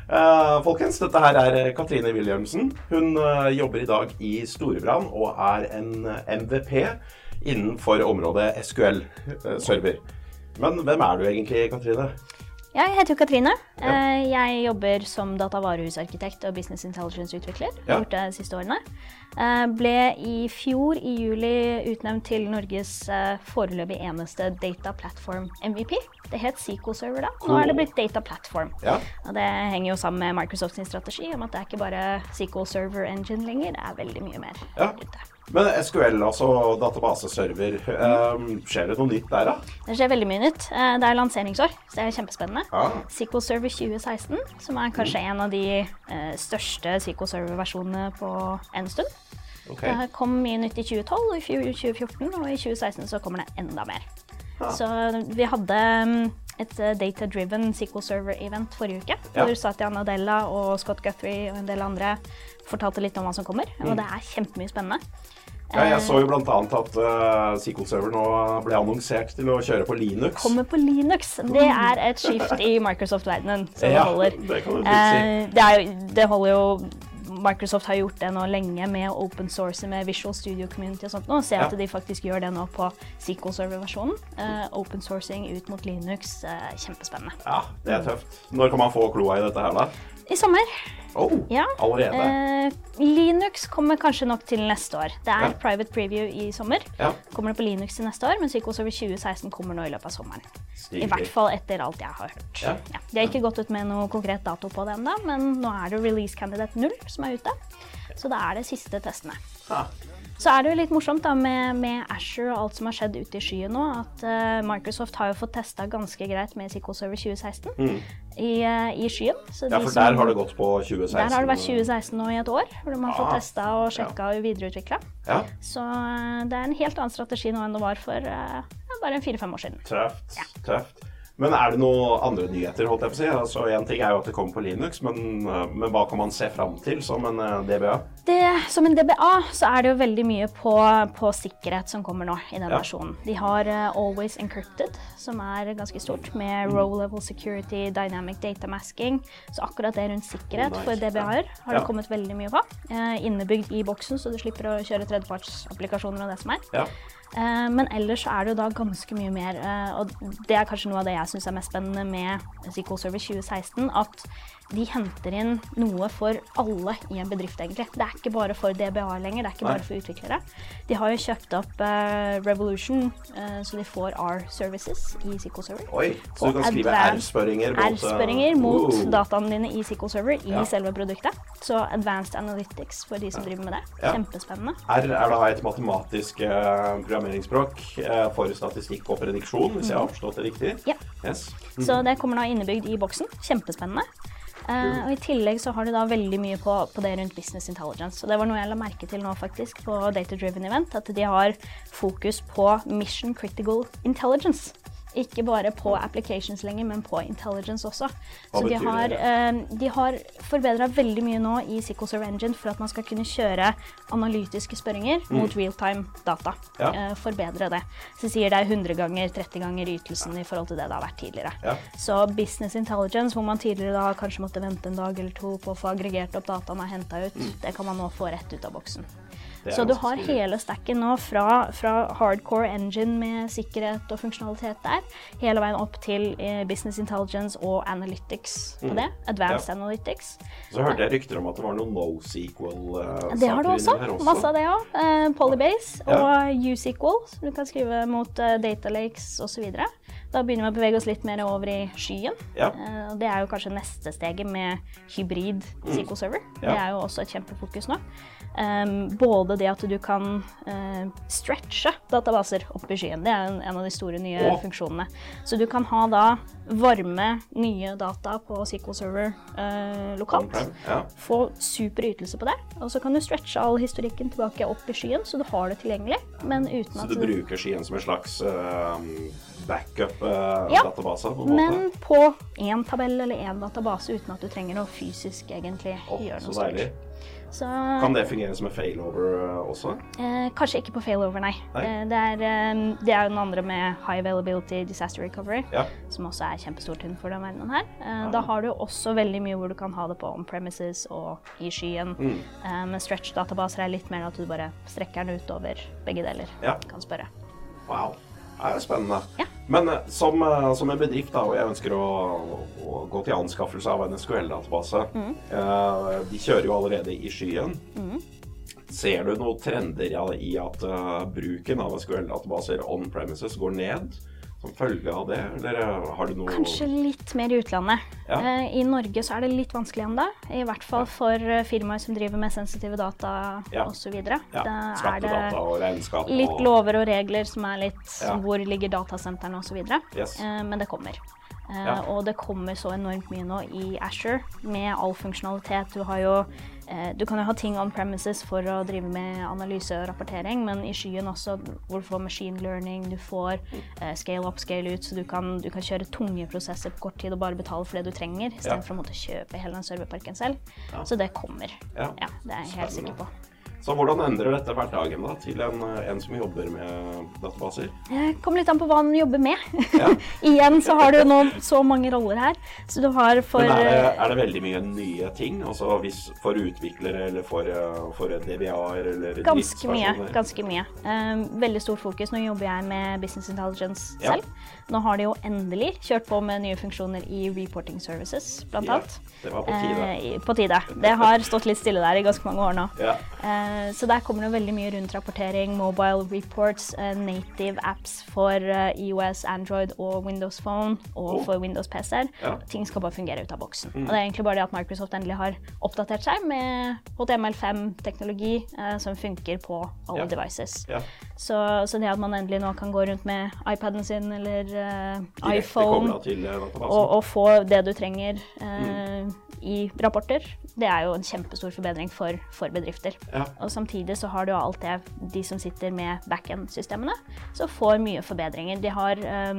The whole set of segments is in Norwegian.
Folkens, dette her Katrine Williamsen. Hun jobber I dag I Storebrand og en MVP innenfor området SQL-server. Men hvem du egentlig, Katrine? Jeg heter jo Katrine. Jeg jobber som datavarehusarkitekt og business intelligence-utvikler. Jeg har gjort det de siste årene. Ble I fjor, I juli, utnevnt til Norges foreløpig eneste Data Platform MVP. Det het SQL Server da. Nå det blitt Data Platform. Og det henger jo sammen med Microsoft sin strategi om at det ikke bare SQL Server Engine lenger, det veldig mye mer ute. Men SQL, altså databaseserver, skjer det noe nytt der da? Det skjer veldig mye nytt. Det lanseringsår, så det kjempespennende. SQL Server 2016, som kanskje en av de største SQL Server-versjonene på en stund. Det kom mye nytt I 2012, I 2014, og I 2016 så kommer det enda mer. Så vi hadde et data-driven SQL Server-event forrige uke, hvor Satya Nadella og Scott Guthrie og en del andre fortalte litt om hva som kommer, og det kjempemye spennende. Jeg så jo blant annet at SQL Server nå ble annonsert til å kjøre på Linux. Kommer på Linux. Det et skift I Microsoft-verdenen som det holder. Det kan du si. Det holder jo Microsoft har gjort det nå lenge med open source med Visual Studio Community og sånt nå. Se at de faktisk gjør det nå på SQL Server-versjonen. Open sourcing ut mot Linux, kjempespennende. Ja, det tøft. Når kan man få kloa I dette her da? I sommer. Allerede? Linux kommer kanskje nok til neste år. Det private preview I sommer. Kommer det på Linux til neste år, men SQL Server 2016 kommer nå I løpet av sommeren. I hvert fall etter alt jeg har hørt. De har ikke gått ut med noe konkret dato på det enda, men nå det release candidate 0 som ute. Så det det siste testene. Så det jo litt morsomt da med Azure og alt som har skjedd ute I skyen nå, at Microsoft har jo fått testet ganske greit med SQL Server 2016 I skyen. Så for der har det gått på 2016. Der har det vært 2016 nå I et år, hvor de har fått testet og sjekket og videreutviklet. Så det en helt annen strategi nå enn det var for bare 4-5 år siden. Tøft. Men det noen andre nyheter, holdt jeg på å si? Altså, en ting jo at det kommer på Linux, men hva kan man se frem til som en DBA? Som en DBA så det jo veldig mye på sikkerhet som kommer nå I den versjonen. De har Always Encrypted, som ganske stort, med Row-level security, dynamic data masking. Så akkurat det rundt sikkerhet for DBA-er har det kommet veldig mye på. Innebygd I boksen, så du slipper å kjøre tredjepartsapplikasjoner og det som Men ellers så det jo da ganske mye mer, og det kanskje noe av det jeg synes mest spennende med SQL Server 2016, at de henter inn noe for alle I en bedrift egentlig. Det ikke bare for DBA lenger, det ikke bare for utviklere. De har jo kjøpt opp Revolution, så de får R-services I SQL Server. Så du kan skrive R-spørringer mot dataene dine I SQL Server I selve produktet. Så Advanced Analytics for de som driver med det. Kjempespennende. R da et matematisk programmeringsspråk for statistikk og prediksjon, hvis jeg har forstått det riktig. Så det kommer nå innebygd I boksen. Kjempespennende. Og I tillegg så har de da veldig mye på det rundt business intelligence. Og det var noe jeg la merke til nå faktisk på Data Driven Event, at de har fokus på mission critical intelligence. Ikke bare på applications lenger, men på intelligence også. Så de har forbedret veldig mye nå I SQL Server Engine for at man skal kunne kjøre analytiske spørringer mot real-time data. Forbedre det. Så sier det 100 ganger, 30 ganger ytelsen I forhold til det har vært tidligere. Så business intelligence, hvor man tidligere da kanskje måtte vente en dag eller to på å få aggregert opp dataen og hentet ut, det kan man nå få rett ut av boksen. Så du har hele stacken nå fra hardcore engine med sikkerhet og funksjonalitet der, hele veien opp til business intelligence og analytics på det, advanced analytics. Så hørte jeg rykter om at det var noen NoSQL-saker det har du også, masse av det også. Polybase og USQL, som du kan skrive mot data lakes og så videre. Da begynner vi å bevege oss litt mer over I skyen. Det jo kanskje neste steget med hybrid SQL Server. Det jo også et kjempefokus nå. Både det at du kan stretche databaser opp I skyen. Det en av de store nye funksjonene. Så du kan ha da varme nye data på SQL Server lokalt. Få super ytelse på det. Og så kan du stretche all historikken tilbake opp I skyen, så du har det tilgjengelig. Men uten så du bruker skyen som en slags backup-database på en måte? Men på en tabell eller en database uten at du trenger noe fysisk egentlig gjøre noe stort. Så, kan det fungere som en failover også? Kanskje ikke på failover, nei. Det er jo den andre med High Availability Disaster Recovery, som også er kjempestort innenfor den verdenen her. Da har du også veldig mye hvor du kan ha det på on-premises og i skyen. Men stretch-databaser er litt mer at du bare strekker den ut over begge deler, kan spørre. Wow. Det er spennende. Men som en bedrift da, og jeg ønsker å gå til anskaffelse av en SQL-database, de kjører jo allerede i skyen. Ser du noen trender i at bruken av SQL-databaser on-premises går ned som følge av det, eller har du noe... Kanskje litt mer i utlandet. I Norge så er det litt vanskelig enda, i hvert fall for firmaer som driver med sensitive data og så videre. Skattedata og regnskap. Litt lover og regler som er litt hvor ligger datasentrene og så videre. Men det kommer. Og det kommer så enormt mye nå i Azure med all funksjonalitet. Du kan jo ha ting on-premises for å drive med analyse og rapportering, men i skyen også hvor du får machine learning, du får scale up, scale ut, så du kan kjøre tunge prosesser på kort tid og bare betale for det du trenger, i stedet for å måtte kjøpe hele den serverparken selv. Så det kommer. Det er jeg helt sikker på. Så hvordan endrer dette hverdagen da, til en som jobber med databaser? Det kommer litt an på hva han jobber med. Igjen så har du nå så mange roller her. Så du har Men er det veldig mye nye ting? Altså for utviklere eller for DBA-er eller driftspersoner? Ganske mye. Veldig stort fokus. Nå jobber jeg med Business Intelligence selv. Nå har de jo endelig kjørt på med nye funksjoner i reporting services, blant annet. Det var på tide. På tide. Det har stått litt stille der i ganske mange år nå. Så der kommer det veldig mye rundt rapportering, mobile reports, native apps for iOS, Android og Windows Phone og for Windows PC-er. Ting skal bare fungere ut av boksen. Og det er egentlig bare det at Microsoft endelig har oppdatert seg med HTML5-teknologi som funker på alle devices. Så det at man endelig nå kan gå rundt med iPaden sin eller iPhone og få det du trenger i rapporter, det er jo en kjempestor forbedring for bedrifter. Og samtidig så har du alt det, de som sitter med backend-systemene, så får mye forbedringer. De har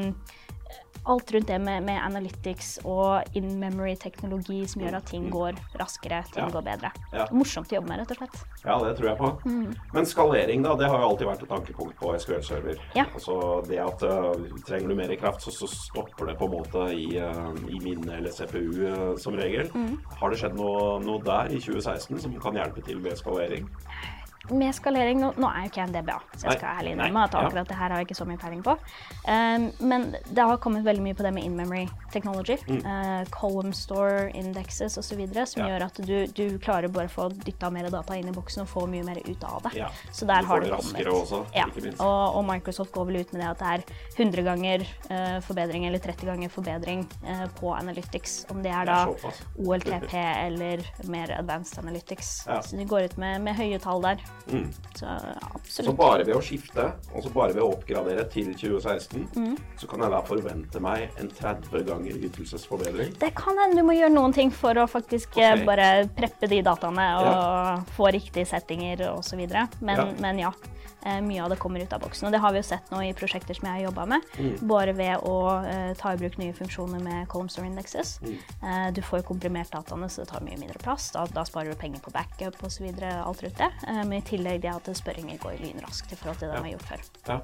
alt rundt det med analytics og in-memory-teknologi som gjør at ting går raskere, ting går bedre. Morsomt å jobbe med, rett og slett. Ja, det tror jeg på. Men skalering da, det har jo alltid vært et tankepunkt på SQL-server. Altså det at trenger du mer kraft, så stopper det på en måte i minne eller CPU som regel. Har det skjedd noe der i 2016 som kan hjelpe til med skalering? Med skalering, nå er jo ikke jeg en DBA, så jeg skal ærlig innrømme at akkurat det her har jeg ikke så mye peiling på. Men det har kommet veldig mye på det med in-memory technology, column store indexes og så videre, som gjør at du klarer bare å få dyttet mer data inn i boksen og få mye mer ut av det. Så der har det kommet. Også, ikke minst. Og Microsoft går vel ut med det at det er 100 ganger forbedring eller 30 ganger forbedring på analytics, om det er da OLTP eller mer advanced analytics. Så de går ut med høye tall der. Så absolutt. Så bare ved å skifte, og så bare ved å oppgradere til 2016, så kan jeg da forvente meg en 30 ganger ytelsesforbedring? Det kan hende du må gjøre noen ting for å faktisk bare preppe de dataene og få riktige settinger og så videre. Men ja, mye av det kommer ut av boksen. Og det har vi jo sett nå i prosjekter som jeg har jobbet med, bare ved å ta i bruk nye funksjoner med column store indexes. Du får jo komprimert dataene, så det tar mye mindre plass. Da sparer du penger på backup og så videre, alt rundt det. Men i tillegg det at spørringer går lynraskt i forhold til det de har gjort før.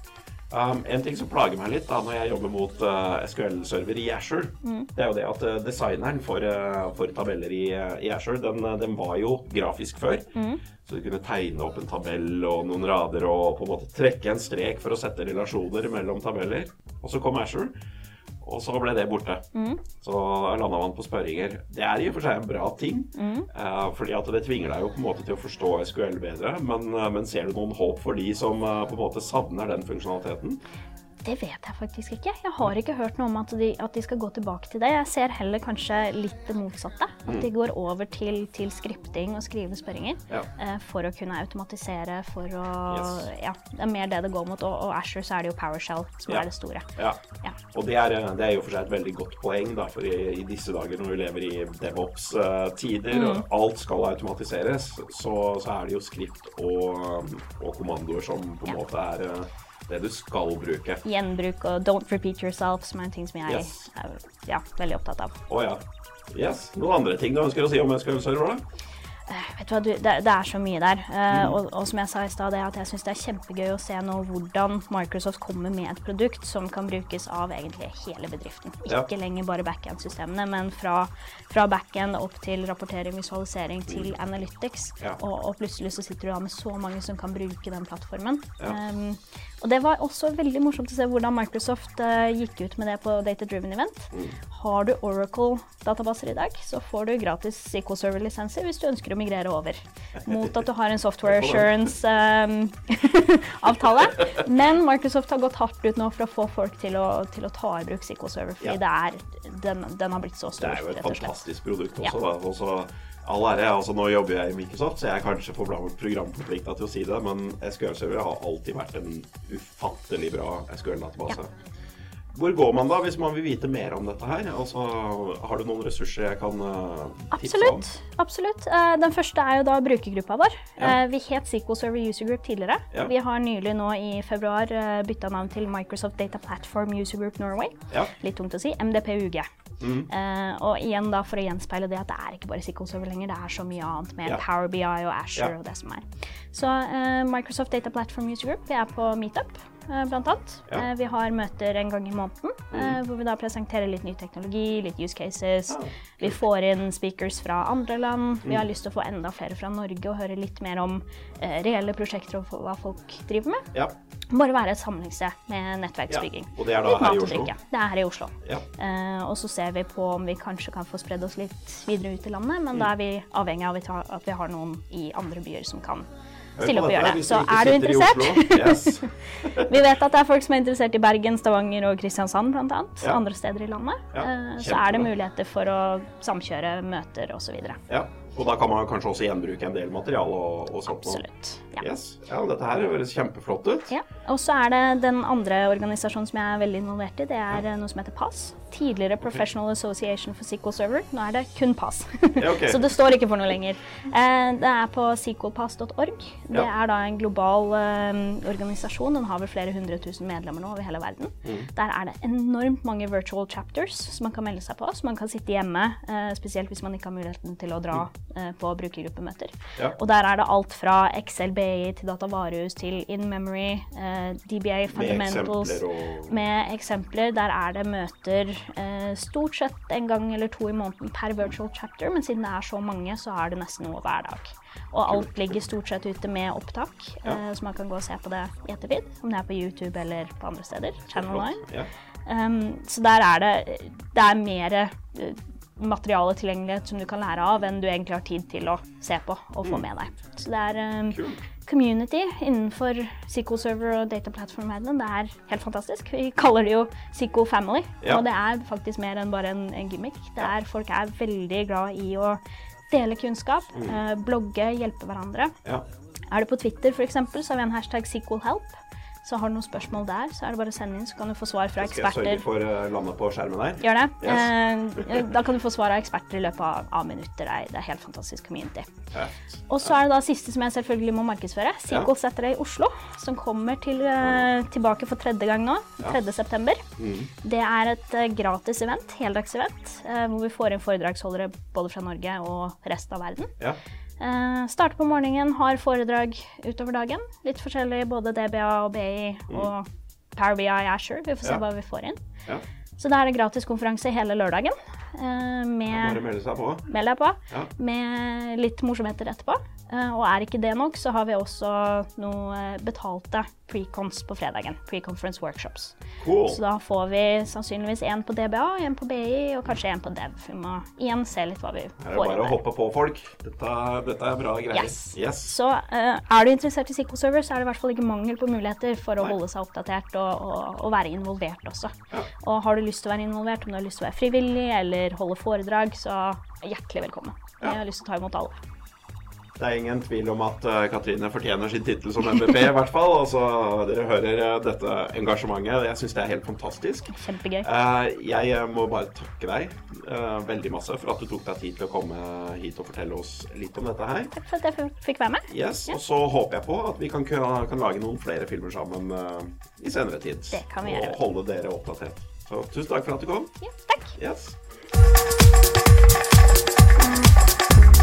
En ting som plager meg litt da, når jeg jobber mot SQL-server i Azure, det er jo det at designeren for tabeller i Azure, den var jo grafisk før. Så du kunne tegne opp en tabell og noen rader og på en måte trekke en strek for å sette relasjoner mellom tabeller. Og så kom Azure, og så ble det borte. Så landet man på spørringer. Det er i og for seg en bra ting, fordi at det tvinger deg jo på en måte til å forstå SQL bedre, men ser du noen håp for de som på en måte savner den funksjonaliteten? Det vet jeg faktisk ikke. Jeg har ikke hørt noe om at de skal gå tilbake til det. Jeg ser heller kanskje litt det motsatte. At de går over til skripting og skrive spørringer for å kunne automatisere, det er mer det går mot. Og Azure så er det jo PowerShell som er det store. Og det er jo for seg et veldig godt poeng da, for i disse dager når vi lever i DevOps-tider, og alt skal automatiseres, så er det jo skript og kommandoer som på en måte er det du skal bruke. Gjenbruk og don't repeat yourself, som er en ting som jeg er veldig opptatt av. Noen andre ting du ønsker å si om SQL-server da? Vet du hva, det så mye der. Og som jeg sa I sted, det at jeg synes det kjempegøy å se nå hvordan Microsoft kommer med et produkt som kan brukes av egentlig hele bedriften. Ikke lenger bare backend-systemene, men fra backend opp til rapportering, visualisering til analytics. Og plutselig så sitter du da med så mange som kan bruke den plattformen. Og det var også veldig morsomt å se hvordan Microsoft gikk ut med det på Data Driven Event. Har du Oracle-databaser I dag, så får du gratis SQL Server-lisenser hvis du ønsker å migrere over. Mot at du har en software assurance avtale. Men Microsoft har gått hardt ut nå for å få folk til å ta I bruk SQL Server, fordi den har blitt så stor. Det jo et fantastisk produkt også, da. Også all ære, altså nå jobber jeg I Microsoft, så jeg kanskje får programforpliktet til å si det, men SQL Server har alltid vært en ufattelig bra SQL-database. Hvor går man da hvis man vil vite mer om dette her? Altså, har du noen ressurser jeg kan tipse om? Absolutt. Den første jo da brukergruppa vår. Vi het SQL Server User Group tidligere. Vi har nylig nå I februar byttet navn til Microsoft Data Platform User Group Norway. Litt tungt å si. MDP-UG. Og igjen da for å gjenspeile det at det ikke bare SQL Server lenger, det så mye annet med Power BI og Azure og det som Så Microsoft Data Platform User Group, vi på Meetup blant annet. Vi har møter en gang I måneden, hvor vi da presenterer litt ny teknologi, litt use cases. Vi får inn speakers fra andre land. Vi har lyst til å få enda flere fra Norge og høre litt mer om reelle prosjekter og hva folk driver med. Bare være et samlingssted med nettverksbygging. Og det da her I Oslo? Det her I Oslo. Og så ser vi på om vi kanskje kan få spredd oss litt videre ut I landet, men da vi avhengig av at vi har noen I andre byer som kan stille opp og gjøre det. Så du interessert? Vi vet at det folk som interessert I Bergen, Stavanger og Kristiansand blant annet, andre steder I landet. Så det muligheter for å samkjøre møter og så videre. Og da kan man kanskje også gjenbruke en del material og sånt. Absolutt, dette her høres kjempeflott ut. Og så det den andre organisasjonen som jeg veldig involvert I, det noe som heter PAS. Tidligere Professional Association for SQL Server. Nå det kun PAS. Så det står ikke for noe lenger. Det på sqlpass.org. Det da en global organisasjon. Den har vel flere 100 000 medlemmer nå over hele verden. Der det enormt mange virtual chapters som man kan melde seg på, så man kan sitte hjemme, spesielt hvis man ikke har muligheten til å dra på brukergruppemøter. Og der det alt fra Excel BI til Datavarehus til In-Memory, DBA Fundamentals, med eksempler. Der det møter stort sett en gang eller to I måneden per virtual chapter, men siden det så mange, så det nesten noe hver dag. Og alt ligger stort sett ute med opptak, så man kan gå og se på det I ettertid, om det på YouTube eller på andre steder, Channel 9. Så der det mer materiale tilgjengelighet som du kan lære av enn du egentlig har tid til å se på og få med deg. Så det community innenfor SQL Server og Data Platform-verdenen. Det helt fantastisk. Vi kaller det jo SQL Family, og det faktisk mer enn bare en gimmick. Folk veldig glad I å dele kunnskap, blogge, hjelpe hverandre. Det på Twitter for eksempel, så har vi en hashtag SQL Help. Så har du noen spørsmål der, så det bare å sende inn, så kan du få svar fra eksperter. Skal jeg sørge for landet på skjermen der? Gjør det. Da kan du få svar av eksperter I løpet av minutter. Det helt fantastisk community. Og så det da siste som jeg selvfølgelig må markedsføre. SQL setter det I Oslo, som kommer tilbake for 3. gang nå, 3. september. Det et gratis event, heldagsevent, hvor vi får inn foredragsholdere både fra Norge og resten av verden. Starter på morgenen, har foredrag utover dagen. Litt forskjellig, både DBA og BI og Power BI Azure. Vi får se hva vi får inn. Så det det gratis konferanse hele lørdagen. Bare melde seg på. Meld deg på, med litt morsomheter etterpå. Og ikke det nok, så har vi også noe betalte pre-cons på fredagen. Pre-conference workshops. Så da får vi sannsynligvis en på DBA, en på BI og kanskje en på Dev. Vi må igjen se litt hva vi får inn der. Bare å hoppe på folk. Dette bra greier. Så du interessert I SQL Server, så det I hvert fall ikke mangel på muligheter for å holde seg oppdatert og være involvert også. Og har du lyst til å være involvert, om du har lyst til å være frivillig eller holde foredrag, så hjertelig velkommen. Jeg har lyst til å ta imot alle. Det ingen tvil om at Katrine fortjener sin titel som MVP I hvert fall. Altså, dere hører dette engasjementet. Jeg synes det helt fantastisk. Kjempegøy. Jeg må bare takke deg veldig masse for at du tok deg tid til å komme hit og fortelle oss litt om dette her. Takk for at jeg fikk være med. Og så håper jeg på at vi kan lage noen flere filmer sammen I senere tid. Det kan vi gjøre. Og holde dere oppdatert. Så tusen takk for at du kom. Takk.